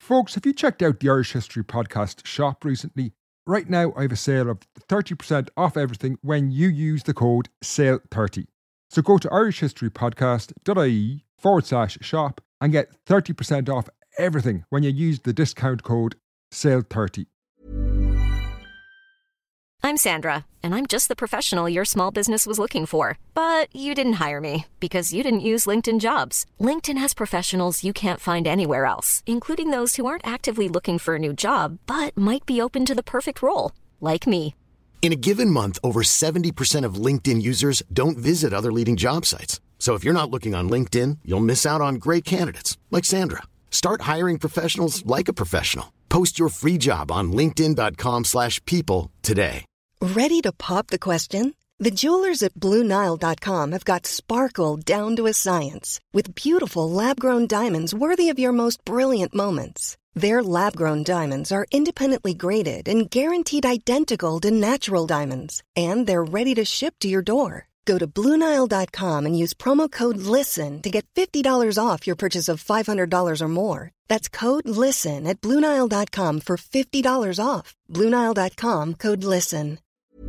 Folks, have you checked out the Irish History Podcast shop recently? Right now, I have a sale of 30% off everything when you use the code SALE30. So go to irishhistorypodcast.ie/shop and get 30% off everything when you use the discount code SALE30. I'm Sandra, and I'm just the professional your small business was looking for. But you didn't hire me because you didn't use LinkedIn Jobs. LinkedIn has professionals you can't find anywhere else, including those who aren't actively looking for a new job, but might be open to the perfect role, like me. In a given month, over 70% of LinkedIn users don't visit other leading job sites. So if you're not looking on LinkedIn, you'll miss out on great candidates like Sandra. Start hiring professionals like a professional. Post your free job on linkedin.com/people today. Ready to pop the question? The jewelers at BlueNile.com have got sparkle down to a science with beautiful lab-grown diamonds worthy of your most brilliant moments. Their lab-grown diamonds are independently graded and guaranteed identical to natural diamonds, and they're ready to ship to your door. Go to BlueNile.com and use promo code LISTEN to get $50 off your purchase of $500 or more. That's code LISTEN at BlueNile.com for $50 off. BlueNile.com, code LISTEN.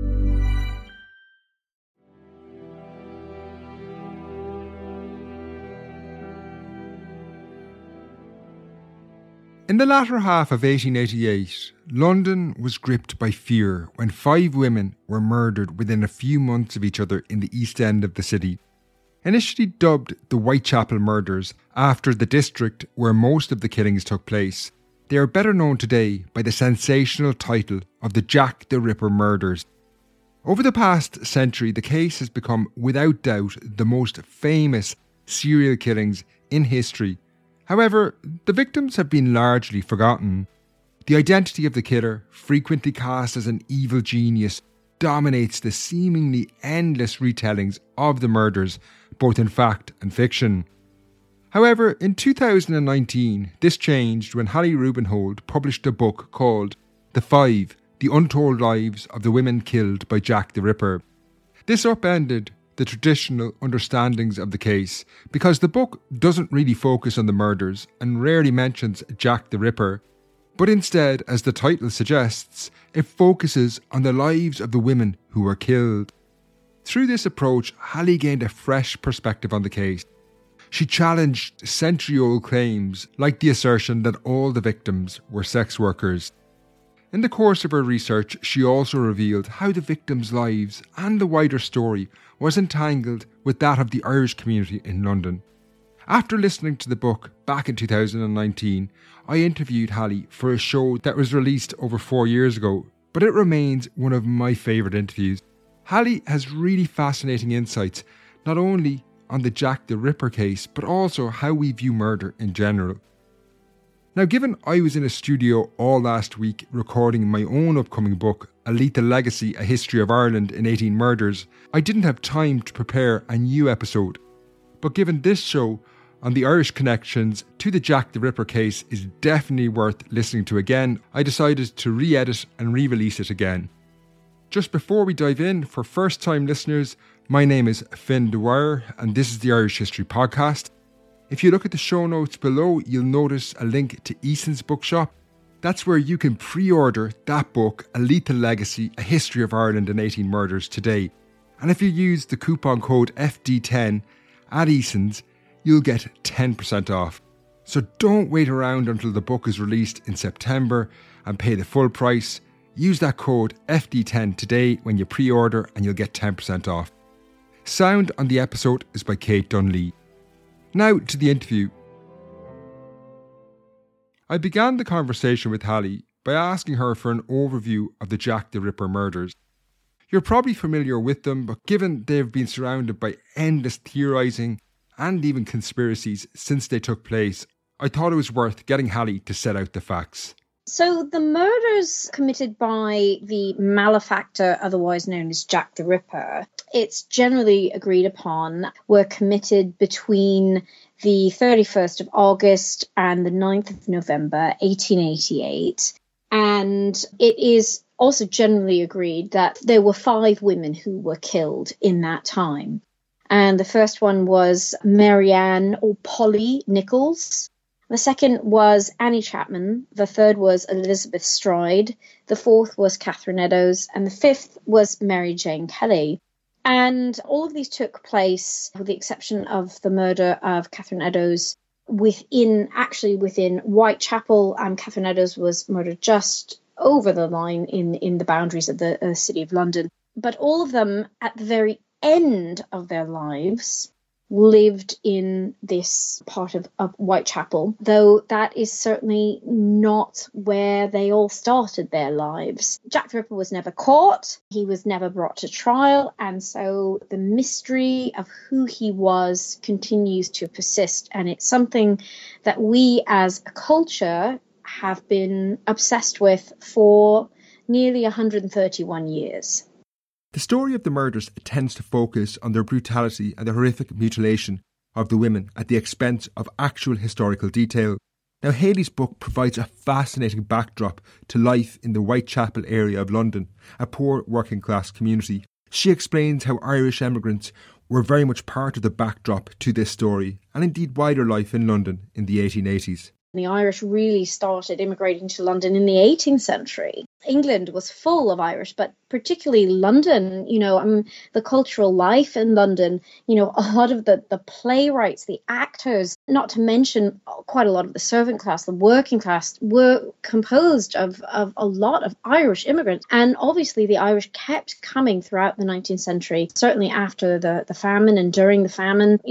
In the latter half of 1888, London was gripped by fear when 5 women were murdered within a few months of each other in the East End of the city. Initially dubbed the Whitechapel murders after the district where most of the killings took place, they are better known today by the sensational title of the Jack the Ripper murders. Over the past century, the case has become without doubt the most famous serial killings in history. However, the victims have been largely forgotten. The identity of the killer, frequently cast as an evil genius, dominates the seemingly endless retellings of the murders, both in fact and fiction. However, in 2019, this changed when Hallie Rubenhold published a book called The Five: The Untold Lives of the Women Killed by Jack the Ripper. This upended the traditional understandings of the case because the book doesn't really focus on the murders and rarely mentions Jack the Ripper, but instead, as the title suggests, it focuses on the lives of the women who were killed. Through this approach, Hallie gained a fresh perspective on the case. She challenged century-old claims like the assertion that all the victims were sex workers. In the course of her research, she also revealed how the victims' lives and the wider story was entangled with that of the Irish community in London. After listening to the book back in 2019, I interviewed Hallie for a show that was released over 4 years ago, but it remains one of my favourite interviews. Hallie has really fascinating insights, not only on the Jack the Ripper case, but also how we view murder in general. Now, given I was in a studio all last week recording my own upcoming book, A Lethal Legacy, A History of Ireland in 18 Murders, I didn't have time to prepare a new episode. But given this show on the Irish connections to the Jack the Ripper case is definitely worth listening to again, I decided to re-edit and re-release it again. Just before we dive in, for first-time listeners, my name is Finn Dwyer and this is the Irish History Podcast. If you look at the show notes below, you'll notice a link to Eason's Bookshop. That's where you can pre-order that book, A Lethal Legacy, A History of Ireland in 18 Murders today. And if you use the coupon code FD10 at Eason's, you'll get 10% off. So don't wait around until the book is released in September and pay the full price. Use that code FD10 today when you pre-order and you'll get 10% off. Sound on the episode is by Kate Dunlea. Now to the interview. I began the conversation with Hallie by asking her for an overview of the Jack the Ripper murders. You're probably familiar with them, but given they've been surrounded by endless theorising and even conspiracies since they took place, I thought it was worth getting Hallie to set out the facts. So the murders committed by the malefactor, otherwise known as Jack the Ripper, it's generally agreed upon, were committed between the 31st of August and the 9th of November, 1888. And it is also generally agreed that there were 5 women who were killed in that time. And the first one was Marianne or Polly Nichols. The second was Annie Chapman. The third was Elizabeth Stride. The fourth was Catherine Eddowes. And the fifth was Mary Jane Kelly. And all of these took place, with the exception of the murder of Catherine Eddowes, within Whitechapel. Catherine Eddowes was murdered just over the line in the boundaries of the City of London. But all of them, at the very end of their lives, lived in this part of Whitechapel, though that is certainly not where they all started their lives. Jack the Ripper was never caught, he was never brought to trial, and so the mystery of who he was continues to persist, and it's something that we as a culture have been obsessed with for nearly 131 years. The story of the murders tends to focus on their brutality and the horrific mutilation of the women at the expense of actual historical detail. Now, Haley's book provides a fascinating backdrop to life in the Whitechapel area of London, a poor working class community. She explains how Irish emigrants were very much part of the backdrop to this story, and indeed wider life in London in the 1880s. The Irish really started immigrating to London in the 18th century. England was full of Irish, but particularly London, the cultural life in London, a lot of the playwrights, the actors, not to mention quite a lot of the servant class, the working class, were composed of a lot of Irish immigrants. And obviously the Irish kept coming throughout the 19th century, certainly after the famine and during the famine.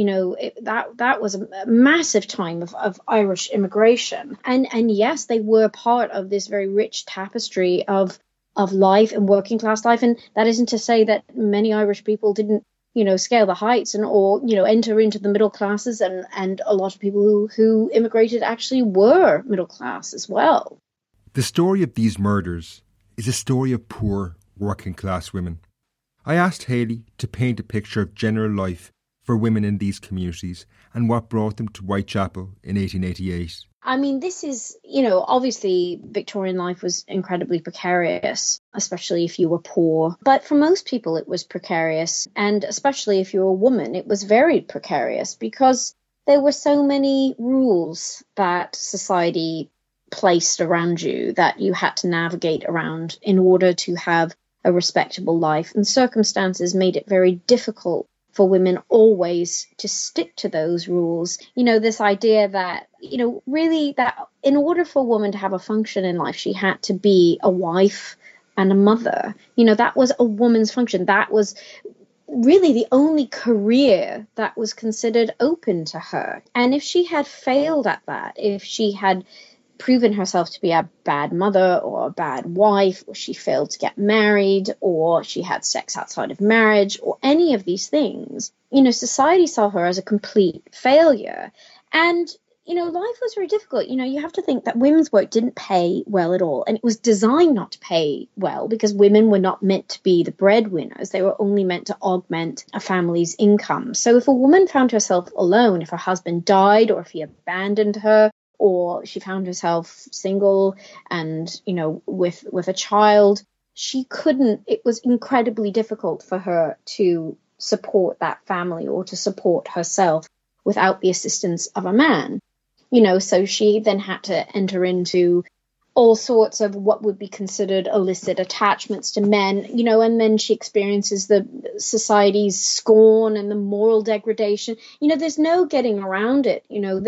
That was a massive time of Irish immigration. And yes, they were part of this very rich tapestry of life and working class life. And that isn't to say that many Irish people didn't, scale the heights or enter into the middle classes. And a lot of people who immigrated actually were middle class as well. The story of these murders is a story of poor working class women. I asked Haley to paint a picture of general life for women in these communities and what brought them to Whitechapel in 1888. This is, obviously Victorian life was incredibly precarious, especially if you were poor. But for most people, it was precarious. And especially if you were a woman, it was very precarious because there were so many rules that society placed around you that you had to navigate around in order to have a respectable life. And circumstances made it very difficult for women always to stick to those rules. This idea that, really that in order for a woman to have a function in life, she had to be a wife and a mother. That was a woman's function. That was really the only career that was considered open to her. And if she had failed at that, if she had proven herself to be a bad mother or a bad wife, or she failed to get married, or she had sex outside of marriage, or any of these things, society saw her as a complete failure. And, life was very difficult. You have to think that women's work didn't pay well at all. And it was designed not to pay well because women were not meant to be the breadwinners. They were only meant to augment a family's income. So if a woman found herself alone, if her husband died or if he abandoned her, or she found herself single and, with a child, it was incredibly difficult for her to support that family or to support herself without the assistance of a man. So she then had to enter into all sorts of what would be considered illicit attachments to men, and then she experiences the society's scorn and the moral degradation. There's no getting around it.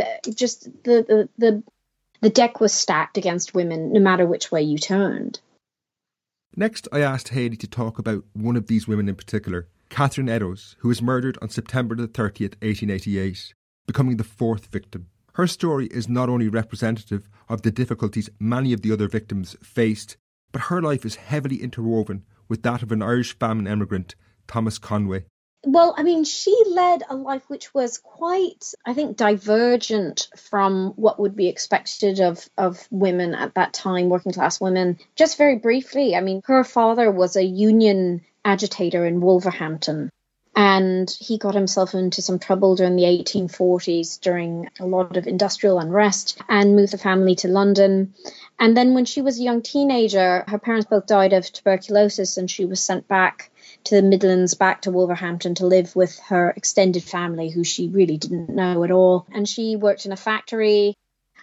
The deck was stacked against women, no matter which way you turned. Next, I asked Haley to talk about one of these women in particular, Catherine Eddowes, who was murdered on September the 30th, 1888, becoming the fourth victim. Her story is not only representative of the difficulties many of the other victims faced, but her life is heavily interwoven with that of an Irish famine emigrant, Thomas Conway. Well, she led a life which was quite, I think, divergent from what would be expected of women at that time, working class women. Just very briefly, her father was a union agitator in Wolverhampton. And he got himself into some trouble during the 1840s during a lot of industrial unrest and moved the family to London. And then when she was a young teenager, her parents both died of tuberculosis and she was sent back to the Midlands, back to Wolverhampton to live with her extended family, who she really didn't know at all. And she worked in a factory.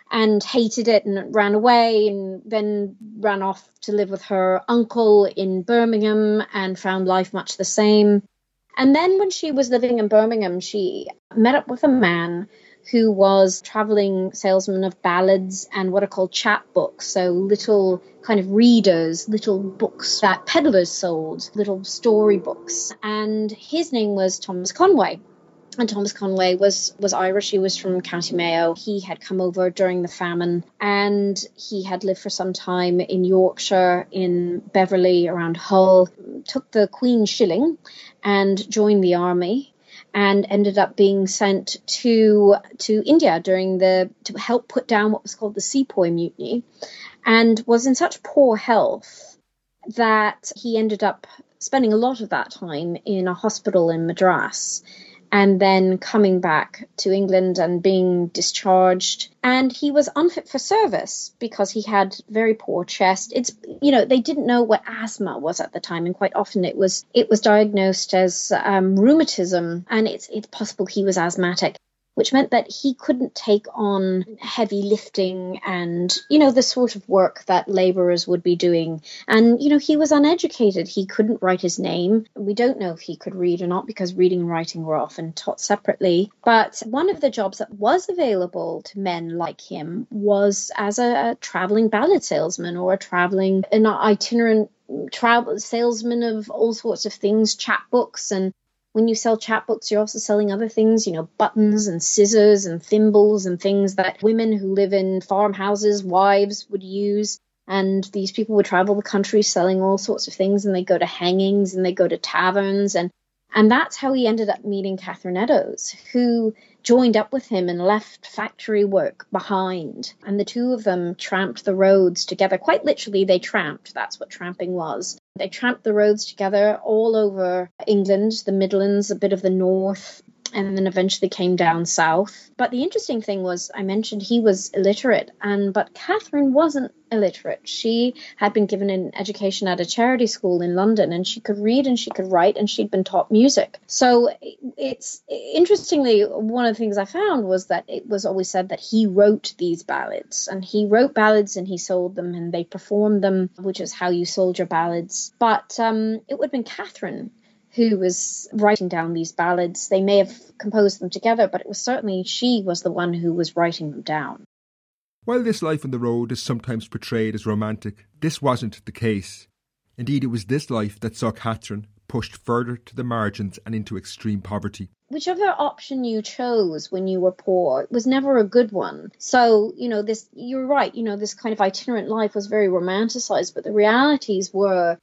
and hated it and ran away, and then ran off to live with her uncle in Birmingham and found life much the same. And then when she was living in Birmingham, she met up with a man who was traveling salesman of ballads and what are called chapbooks, so little kind of readers, little books that peddlers sold, little storybooks. And his name was Thomas Conway. And Thomas Conway was Irish. He was from County Mayo. He had come over during the famine, and he had lived for some time in Yorkshire, in Beverley, around Hull, took the Queen's shilling and joined the army, and ended up being sent to India to help put down what was called the Sepoy Mutiny, and was in such poor health that he ended up spending a lot of that time in a hospital in Madras, and then coming back to England and being discharged. And he was unfit for service because he had very poor chest. They didn't know what asthma was at the time, and quite often it was diagnosed as rheumatism, and it's possible he was asthmatic, which meant that he couldn't take on heavy lifting and, the sort of work that labourers would be doing. And, he was uneducated. He couldn't write his name. We don't know if he could read or not, because reading and writing were often taught separately. But one of the jobs that was available to men like him was as a travelling ballad salesman, or an itinerant travel salesman of all sorts of things, chapbooks. And when you sell chapbooks, you're also selling other things, buttons and scissors and thimbles and things that women who live in farmhouses, wives, would use. And these people would travel the country selling all sorts of things, and they go to hangings and they go to taverns. And that's how he ended up meeting Catherine Eddowes, who joined up with him and left factory work behind. And the two of them tramped the roads together. Quite literally, they tramped. That's what tramping was. They tramped the roads together all over England, the Midlands, a bit of the north, and then eventually came down south. But the interesting thing was, I mentioned he was illiterate, but Catherine wasn't illiterate. She had been given an education at a charity school in London, and she could read and she could write, and she'd been taught music. So it's interestingly, one of the things I found was that it was always said that he wrote these ballads, and he wrote ballads and he sold them and they performed them, which is how you sold your ballads. But it would have been Catherine who was writing down these ballads. They may have composed them together, but it was certainly she was the one who was writing them down. While this life on the road is sometimes portrayed as romantic, this wasn't the case. Indeed, it was this life that saw Catherine pushed further to the margins and into extreme poverty. Whichever option you chose when you were poor, it was never a good one. So, you're right, this kind of itinerant life was very romanticized, but the realities were,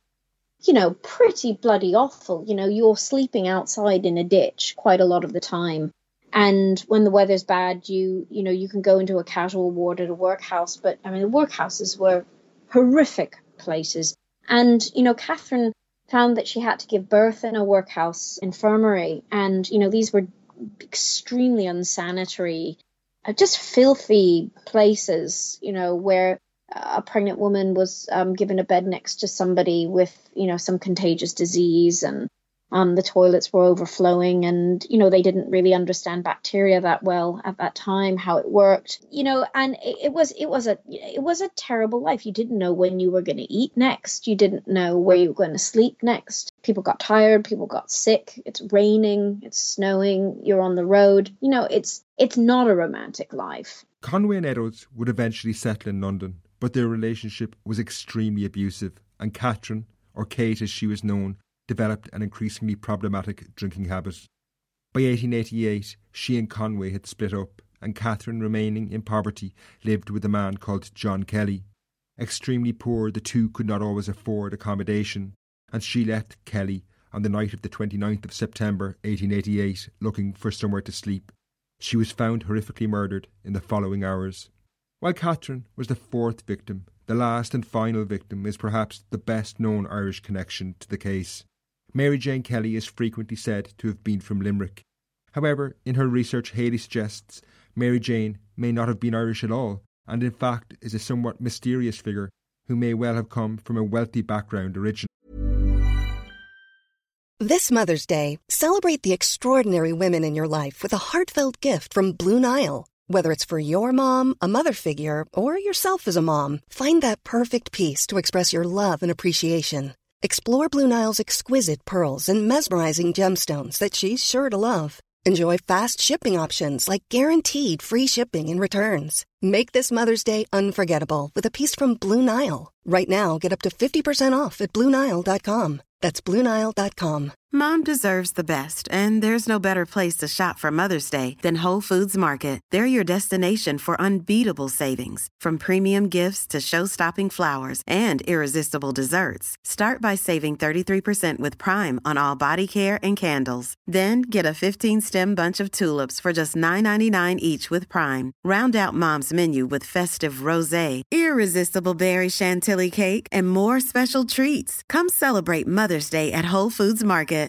pretty bloody awful. You're sleeping outside in a ditch quite a lot of the time. And when the weather's bad, you can go into a casual ward at a workhouse. But, the workhouses were horrific places. And, Catherine found that she had to give birth in a workhouse infirmary. And, these were extremely unsanitary, just filthy places, where a pregnant woman was given a bed next to somebody with, some contagious disease, and the toilets were overflowing, and, they didn't really understand bacteria that well at that time, how it worked, and it was a terrible life. You didn't know when you were going to eat next. You didn't know where you were going to sleep next. People got tired. People got sick. It's raining. It's snowing. You're on the road. It's not a romantic life. Conway and Eddowes would eventually settle in London, but their relationship was extremely abusive, and Catherine, or Kate as she was known, developed an increasingly problematic drinking habit. By 1888, she and Conway had split up, and Catherine, remaining in poverty, lived with a man called John Kelly. Extremely poor, the two could not always afford accommodation, and she left Kelly on the night of the 29th of September 1888 looking for somewhere to sleep. She was found horrifically murdered in the following hours. While Catherine was the fourth victim, the last and final victim is perhaps the best known Irish connection to the case. Mary Jane Kelly is frequently said to have been from Limerick. However, in her research, Haley suggests Mary Jane may not have been Irish at all, and in fact is a somewhat mysterious figure who may well have come from a wealthy background originally. This Mother's Day, celebrate the extraordinary women in your life with a heartfelt gift from Blue Nile. Whether it's for your mom, a mother figure, or yourself as a mom, find that perfect piece to express your love and appreciation. Explore Blue Nile's exquisite pearls and mesmerizing gemstones that she's sure to love. Enjoy fast shipping options like guaranteed free shipping and returns. Make this Mother's Day unforgettable with a piece from Blue Nile. Right now, get up to 50% off at BlueNile.com. That's BlueNile.com. Mom deserves the best, and there's no better place to shop for Mother's Day than Whole Foods Market. They're your destination for unbeatable savings, from premium gifts to show-stopping flowers and irresistible desserts. Start by saving 33% with Prime on all body care and candles. Then get a 15-stem bunch of tulips for just $9.99 each with Prime. Round out Mom's menu with festive rosé, irresistible berry chantilly cake, and more special treats. Come celebrate Mother's Day at Whole Foods Market.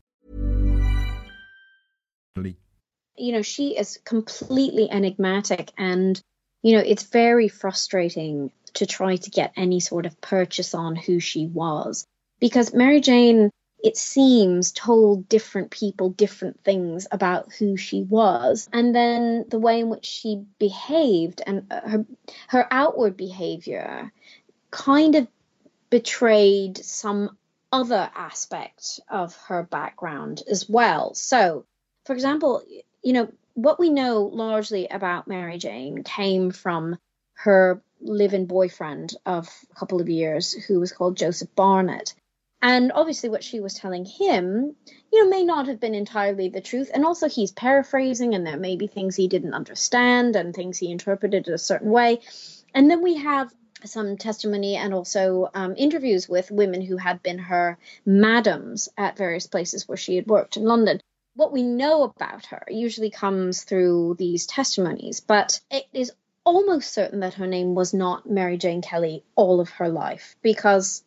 You know, she is completely enigmatic, and, you know, it's very frustrating to try to get any sort of purchase on who she was, because Mary Jane, it seems, told different people different things about who she was, and then the way in which she behaved and her outward behavior kind of betrayed some other aspect of her background as well. So, for example, you know, what we know largely about Mary Jane came from her live-in boyfriend of a couple of years, who was called Joseph Barnett. And obviously what she was telling him, you know, may not have been entirely the truth. And also he's paraphrasing, and there may be things he didn't understand and things he interpreted a certain way. And then we have some testimony and also interviews with women who had been her madams at various places where she had worked in London. What we know about her usually comes through these testimonies, but it is almost certain that her name was not Mary Jane Kelly all of her life, because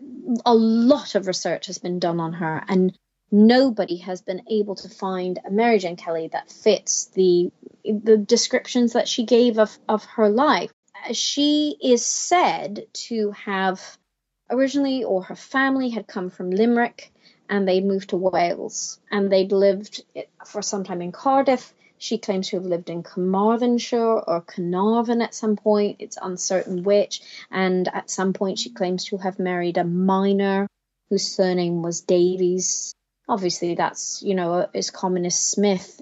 a lot of research has been done on her, and nobody has been able to find a Mary Jane Kelly that fits the descriptions that she gave of her life. She is said to have originally, or her family had come from Limerick, and they'd moved to Wales, and they'd lived for some time in Cardiff. She claims to have lived in Carmarthenshire or Carnarvon at some point. It's uncertain which. And at some point she claims to have married a miner whose surname was Davies. Obviously that's, you know, as common as Smith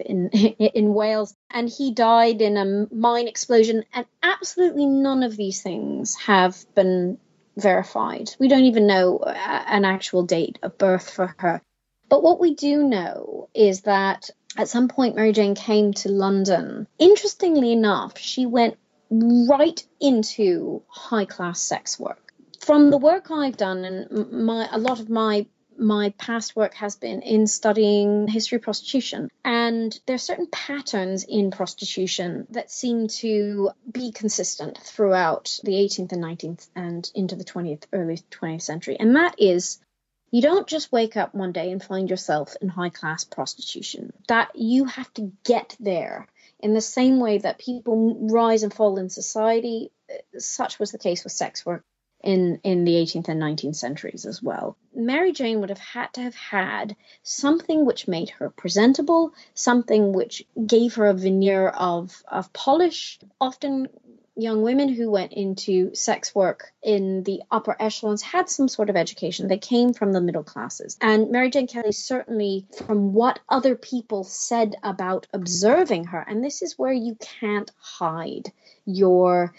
in Wales. And he died in a mine explosion. And absolutely none of these things have been verified. We don't even know an actual date of birth for her. But what we do know is that at some point Mary Jane came to London. Interestingly enough, she went right into high-class sex work. From the work I've done, and a lot of my past work has been in studying history of prostitution. And there are certain patterns in prostitution that seem to be consistent throughout the 18th and 19th and into the early 20th century. And that is, you don't just wake up one day and find yourself in high-class prostitution. That you have to get there. In the same way that people rise and fall in society, such was the case with sex work in the 18th and 19th centuries as well. Mary Jane would have had to have had something which made her presentable, something which gave her a veneer of polish. Often young women who went into sex work in the upper echelons had some sort of education. They came from the middle classes. And Mary Jane Kelly, certainly from what other people said about observing her, and this is where you can't hide your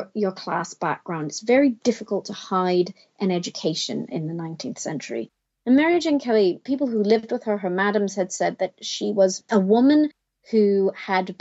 class background. It's very difficult to hide an education in the 19th century. And Mary Jane Kelly, people who lived with her madams, had said that she was a woman who had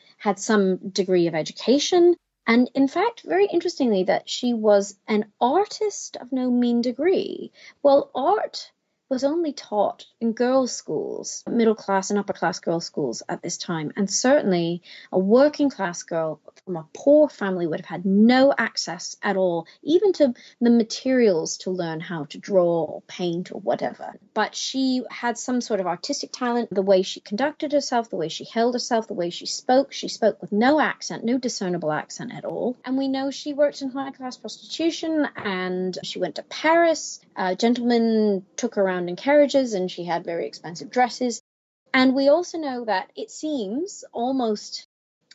some degree of education. And in fact, very interestingly, that she was an artist of no mean degree. Well, art was only taught in girls' schools, middle class and upper class girls' schools at this time. And certainly a working class girl from a poor family would have had no access at all, even to the materials to learn how to draw or paint or whatever. But she had some sort of artistic talent, the way she conducted herself, the way she held herself, the way she spoke. She spoke with no accent, no discernible accent at all. And we know she worked in high class prostitution, and she went to Paris. Gentlemen took her around in carriages, and she had very expensive dresses. And we also know that it seems almost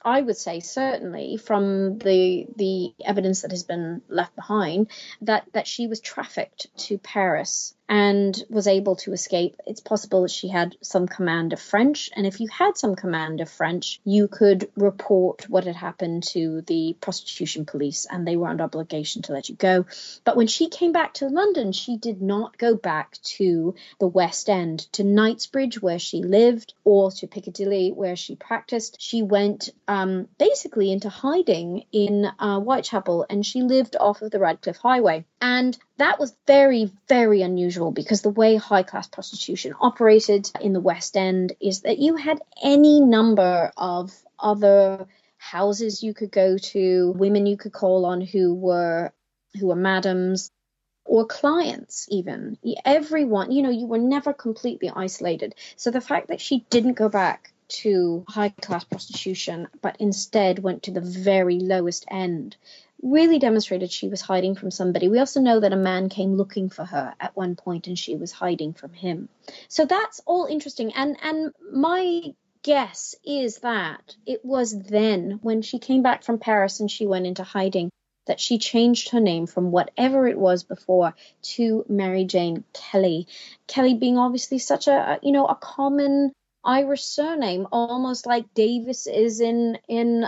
I would say certainly from the evidence that has been left behind that she was trafficked to Paris and was able to escape. It's possible that she had some command of French, and if you had some command of French, you could report what had happened to the prostitution police, and they were under obligation to let you go. But when she came back to London, she did not go back to the West End, to Knightsbridge, where she lived, or to Piccadilly, where she practiced. She went basically into hiding in Whitechapel, and she lived off of the Radcliffe Highway. And that was very, very unusual, because the way high-class prostitution operated in the West End is that you had any number of other houses you could go to, women you could call on who were madams, or clients even. Everyone, you were never completely isolated. So the fact that she didn't go back to high-class prostitution, but instead went to the very lowest end, really demonstrated she was hiding from somebody. We also know that a man came looking for her at one point, and she was hiding from him. So that's all interesting. And my guess is that it was then, when she came back from Paris and she went into hiding, that she changed her name from whatever it was before to Mary Jane Kelly. Kelly being obviously such a common Irish surname, almost like Davis is in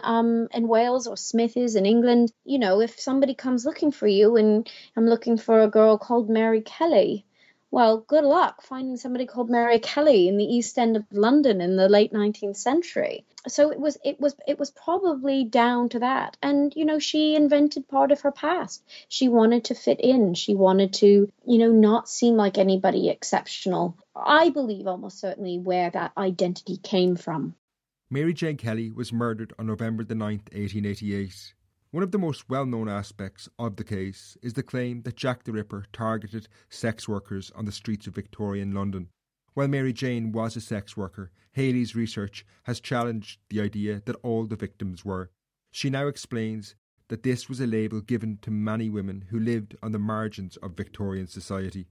Wales, or Smith is in England. If somebody comes looking for you, and I'm looking for a girl called Mary Kelly, well, good luck finding somebody called Mary Kelly in the East End of London in the late 19th century. So it was probably down to that. And, she invented part of her past. She wanted to fit in. She wanted to, not seem like anybody exceptional. I believe almost certainly where that identity came from. Mary Jane Kelly was murdered on November the 9th, 1888. One of the most well-known aspects of the case is the claim that Jack the Ripper targeted sex workers on the streets of Victorian London. While Mary Jane was a sex worker, Haley's research has challenged the idea that all the victims were. She now explains that this was a label given to many women who lived on the margins of Victorian society.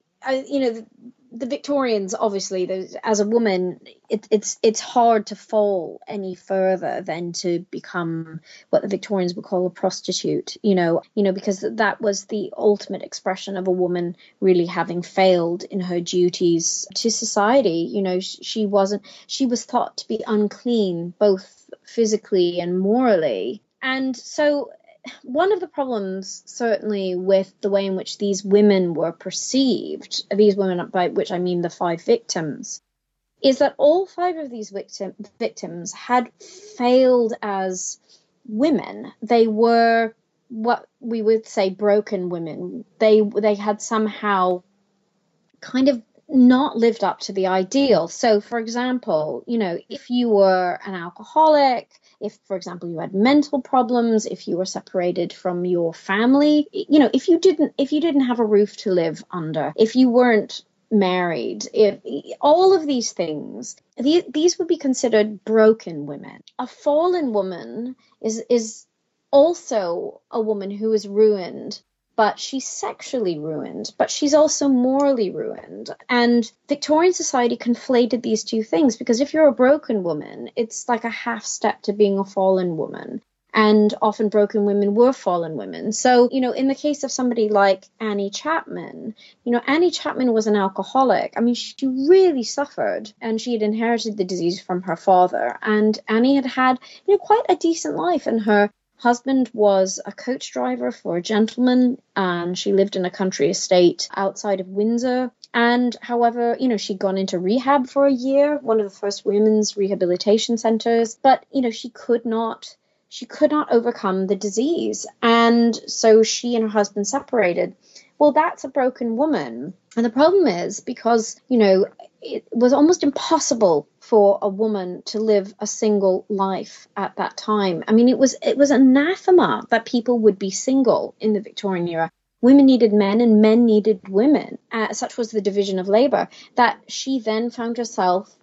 The Victorians, obviously, as a woman, it's hard to fall any further than to become what the Victorians would call a prostitute, because that was the ultimate expression of a woman really having failed in her duties to society. She was thought to be unclean, both physically and morally. And so one of the problems, certainly, with the way in which these women were perceived, these women, by which I mean the 5 victims, is that all 5 of these victims had failed as women. They were what we would say broken women. They had somehow kind of not lived up to the ideal. So, for example, if you were an alcoholic, if, for example, you had mental problems, if you were separated from your family, if you didn't have a roof to live under, if you weren't married, if all of these things, these would be considered broken women. A fallen woman is also a woman who is ruined, but she's sexually ruined, but she's also morally ruined. And Victorian society conflated these two things, because if you're a broken woman, it's like a half step to being a fallen woman. And often broken women were fallen women. So, in the case of somebody like Annie Chapman, Annie Chapman was an alcoholic. I mean, she really suffered, and she had inherited the disease from her father. And Annie had quite a decent life, and her husband was a coach driver for a gentleman, and she lived in a country estate outside of Windsor. And however, she'd gone into rehab for a year, one of the first women's rehabilitation centers, but, she could not overcome the disease. And so she and her husband separated. Well, that's a broken woman. And the problem is because, it was almost impossible for a woman to live a single life at that time. I mean, it was anathema that people would be single in the Victorian era. Women needed men and men needed women. Such was the division of labor that she then found herself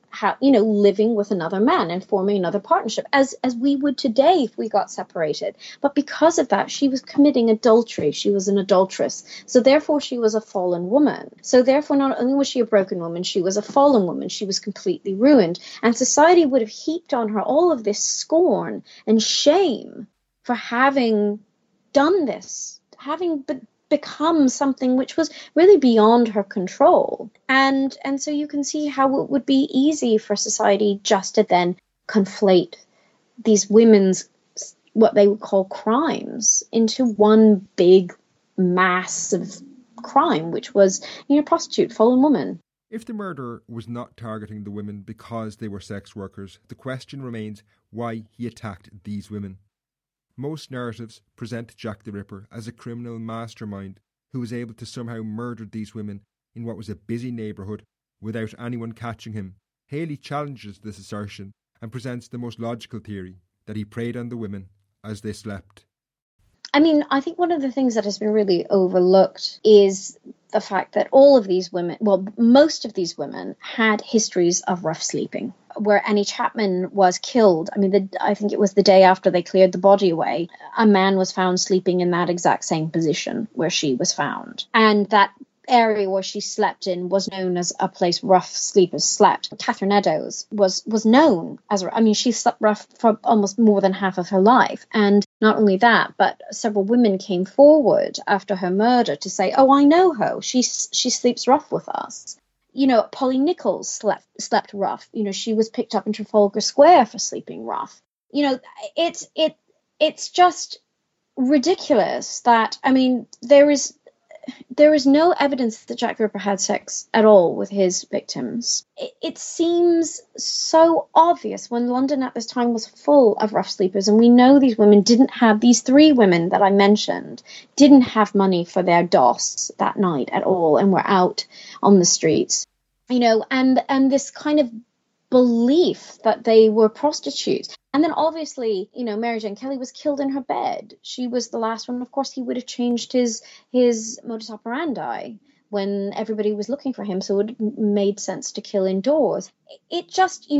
living with another man and forming another partnership, as we would today if we got separated. But because of that, she was committing adultery. She was an adulteress. So therefore, she was a fallen woman. So therefore, not only was she a broken woman, she was a fallen woman. She was completely ruined. And society would have heaped on her all of this scorn and shame for having done this, having become something which was really beyond her control. And so you can see how it would be easy for society just to then conflate these women's, what they would call crimes, into one big massive crime, which was, prostitute, fallen woman. If the murderer was not targeting the women because they were sex workers, the question remains why he attacked these women. Most narratives present Jack the Ripper as a criminal mastermind who was able to somehow murder these women in what was a busy neighbourhood without anyone catching him. Haley challenges this assertion and presents the most logical theory, that he preyed on the women as they slept. I mean, I think one of the things that has been really overlooked is the fact that all of these women, well, most of these women had histories of rough sleeping. Where Annie Chapman was killed, I think it was the day after they cleared the body away, a man was found sleeping in that exact same position where she was found. And that area where she slept in was known as a place rough sleepers slept. Catherine Eddowes was known as, she slept rough for almost more than half of her life. And not only that, but several women came forward after her murder to say, oh, I know her. She sleeps rough with us. Polly Nichols slept rough. She was picked up in Trafalgar Square for sleeping rough. It's just ridiculous that, there is no evidence that Jack the Ripper had sex at all with his victims. It seems so obvious when London at this time was full of rough sleepers, and we know these women these three women that I mentioned didn't have money for their DOS that night at all and were out on the streets, and this kind of belief that they were prostitutes. And then obviously, Mary Jane Kelly was killed in her bed. She was the last one. Of course, he would have changed his modus operandi when everybody was looking for him. So it made sense to kill indoors. It just,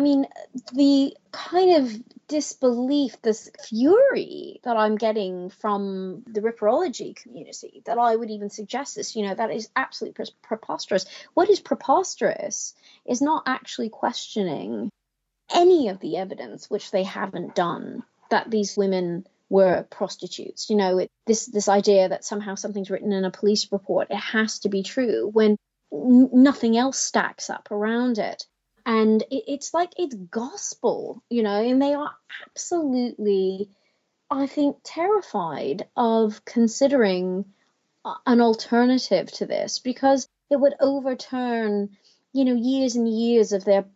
the kind of disbelief, this fury that I'm getting from the Ripperology community, that I would even suggest this, that is absolutely preposterous. What is preposterous is not actually questioning any of the evidence, which they haven't done, that these women were prostitutes. This idea that somehow something's written in a police report, it has to be true, when nothing else stacks up around it. And it's like it's gospel, and they are absolutely, I think, terrified of considering an alternative to this, because it would overturn, years and years of their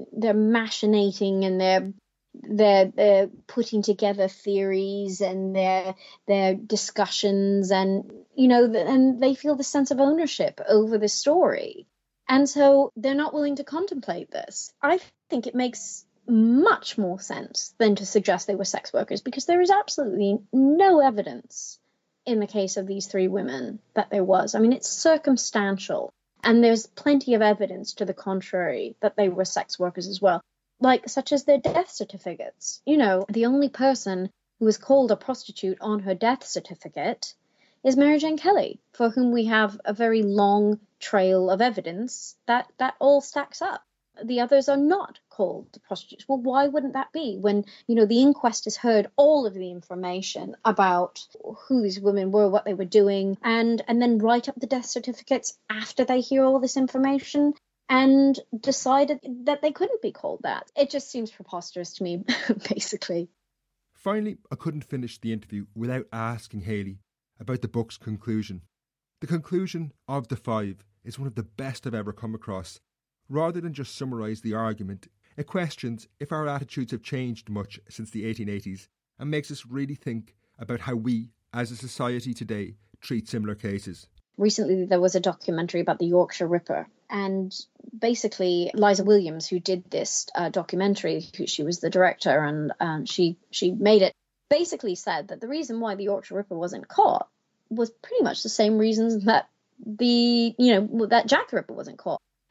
machinating and their putting together theories and their discussions, and and they feel the sense of ownership over the story, and so they're not willing to contemplate this. I think it makes much more sense than to suggest they were sex workers, because there is absolutely no evidence in the case of these three women that there was. It's circumstantial. And there's plenty of evidence to the contrary that they were sex workers as well, such as their death certificates. The only person who was called a prostitute on her death certificate is Mary Jane Kelly, for whom we have a very long trail of evidence that all stacks up. The others are not called prostitutes. Well, why wouldn't that be when, the inquest has heard all of the information about who these women were, what they were doing, and then write up the death certificates after they hear all this information and decided that they couldn't be called that? It just seems preposterous to me, basically. Finally, I couldn't finish the interview without asking Haley about the book's conclusion. The conclusion of the five is one of the best I've ever come across. Rather than just summarise the argument, it questions if our attitudes have changed much since the 1880s and makes us really think about how we, as a society today, treat similar cases. Recently, there was a documentary about the Yorkshire Ripper, and basically Liza Williams, who did this documentary, she was the director, and she made it, basically said that the reason why the Yorkshire Ripper wasn't caught was pretty much the same reasons that that Jack the Ripper wasn't caught.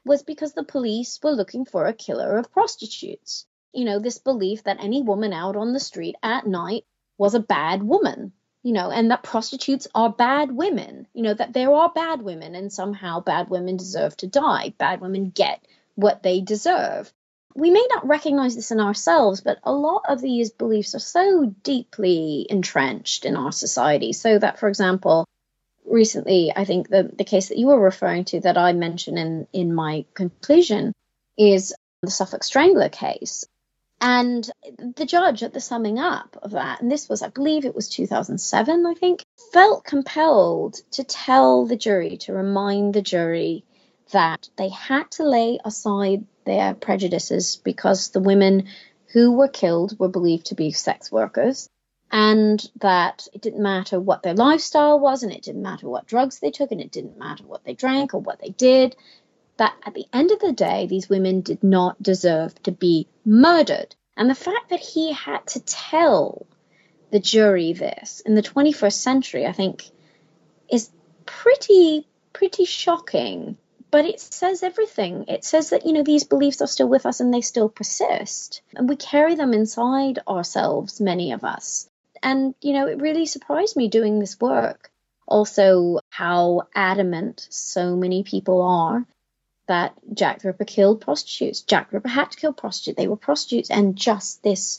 was because the police were looking for a killer of prostitutes. This belief that any woman out on the street at night was a bad woman, and that prostitutes are bad women, that there are bad women and somehow bad women deserve to die. Bad women get what they deserve. We may not recognize this in ourselves, but a lot of these beliefs are so deeply entrenched in our society. So that, for example, recently, I think the case that you were referring to that I mentioned in my conclusion is the Suffolk Strangler case. And the judge at the summing up of that, and this was, I believe it was 2007, I think, felt compelled to tell the jury, to remind the jury that they had to lay aside their prejudices because the women who were killed were believed to be sex workers, and that it didn't matter what their lifestyle was, and it didn't matter what drugs they took, and it didn't matter what they drank or what they did, that at the end of the day, these women did not deserve to be murdered. And the fact that he had to tell the jury this in the 21st century, I think, is pretty shocking. But it says everything. It says that, these beliefs are still with us and they still persist. And we carry them inside ourselves, many of us. And, it really surprised me doing this work. Also, how adamant so many people are that Jack the Ripper killed prostitutes. Jack the Ripper had to kill prostitutes. They were prostitutes. And just this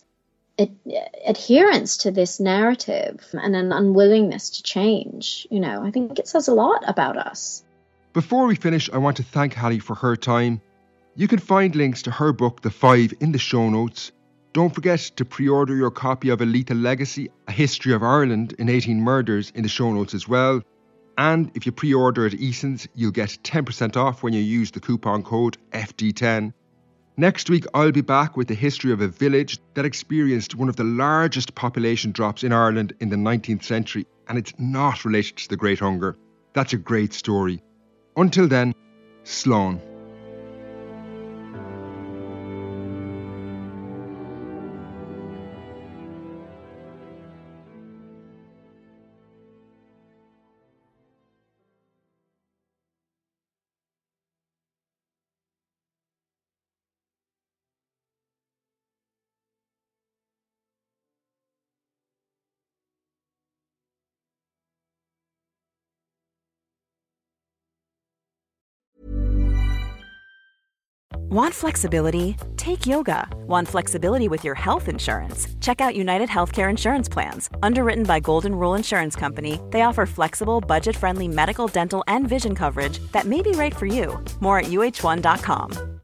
adherence to this narrative and an unwillingness to change, I think it says a lot about us. Before we finish, I want to thank Hallie for her time. You can find links to her book, The Five, in the show notes. Don't forget to pre-order your copy of A Lethal Legacy, A History of Ireland in 18 Murders in the show notes as well. And if you pre-order at Eason's, you'll get 10% off when you use the coupon code FD10. Next week, I'll be back with the history of a village that experienced one of the largest population drops in Ireland in the 19th century, and it's not related to the Great Hunger. That's a great story. Until then, Slán. Want flexibility? Take yoga. Want flexibility with your health insurance? Check out United Healthcare Insurance Plans. Underwritten by Golden Rule Insurance Company, they offer flexible, budget-friendly medical, dental, and vision coverage that may be right for you. More at UH1.com.